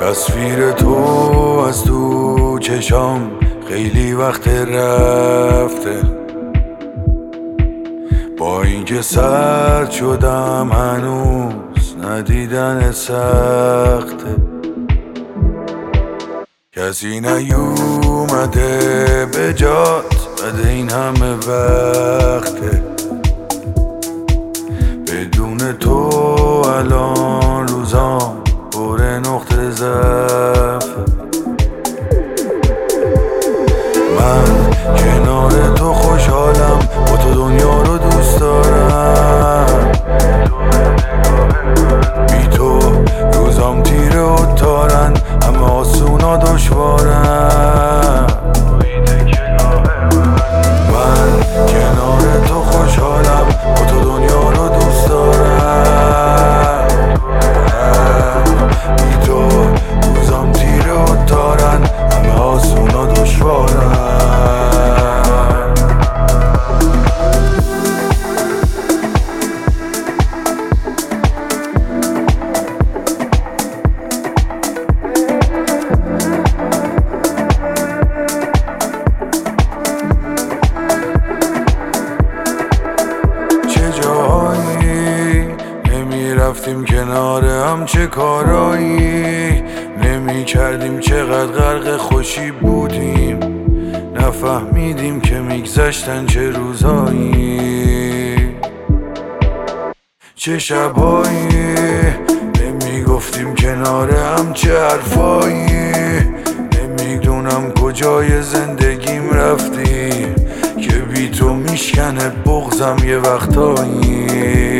تصویر تو از تو چشام خیلی وقت رفته، با اینکه سرد شدم هنوز ندیدن سخته. کسی نیومده به جات بعد این همه وقته، بدون تو الان روزام پر نقطه ضعفه. من کنار تو خوشحالم، با تو دنیا رو دوست دارم، بی تو روزام تیره و تارن، همه آسونا دشوارن. من کنار تو خوشحالم، با تو دنیا رو دوست دارم، بی تو روزام تیره و تارن، همه آسونا دشوارن. رفتیم کنار هم، چه کارایی نمی کردیم، چقدر غرق خوشی بودیم، نفهمیدیم که میگذشتن چه روزایی، چه شبایی نمی گفتیم کنار هم، چه حرفایی نمیدونم کجای زندگیم رفتی، که بی تو میشکنه بغضم یه وقتایی.